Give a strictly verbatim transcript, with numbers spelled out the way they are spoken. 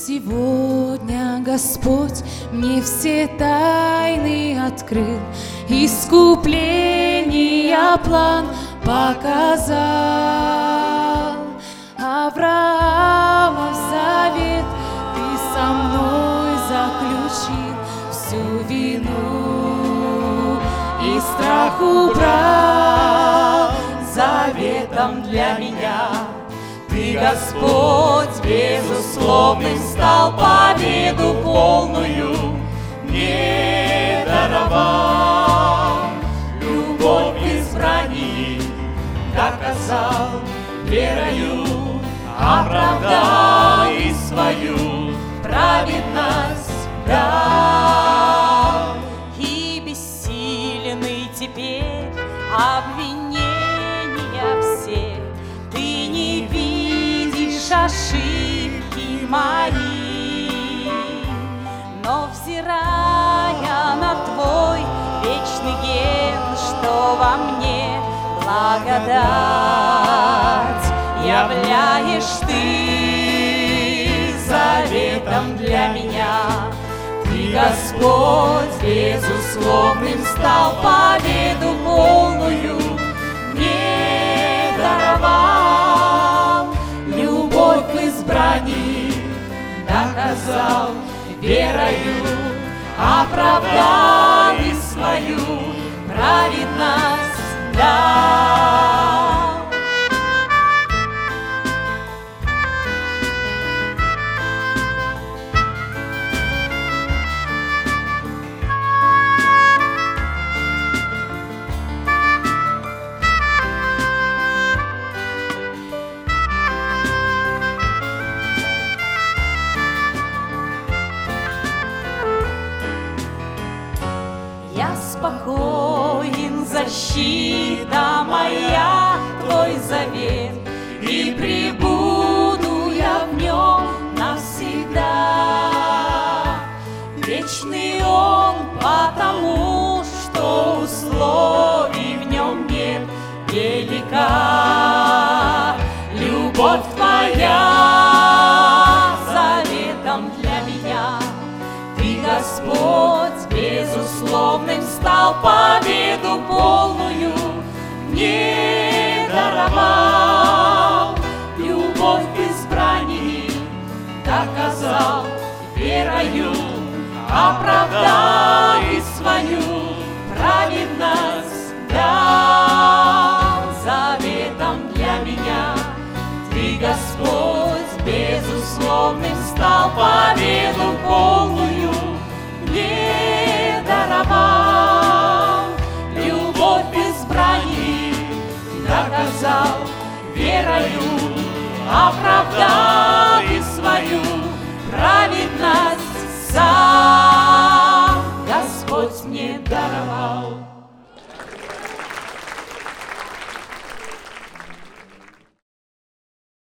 Сегодня Господь мне все тайны открыл, искупления план показал. Авраамов завет ты со мной заключил, всю вину и страх убрал. Заветом для меня Ты, Господь, безусловным стал, победу полную мне даровал. Любовь в избрании доказал, верою оправдал и свою праведность дал. И бессильный теперь обвинения все, Ты не видишь ошибки мои, но взирая на Твой вечный ген, что во мне благодать являешь Ты заветом для меня. Ты, Господь, безусловным стал, победу полную мне даровал. Любовь в избрании доказал, верою оправдал и свою праведность дал. Я спокоен, защита моя, Твой завет, и пребуду я в нем навсегда. Вечный он, потому что условий в нем нет. Велика любовь Твоя заветом для меня. Ты, Господь, безусловным стал, победу полную мне даровал. Любовь в избрании доказал, верою оправдал и свою праведность дал. Заветом для меня Ты, Господь, безусловным стал, победу полную мне даровал. Любовь в избрании доказал, верою оправдал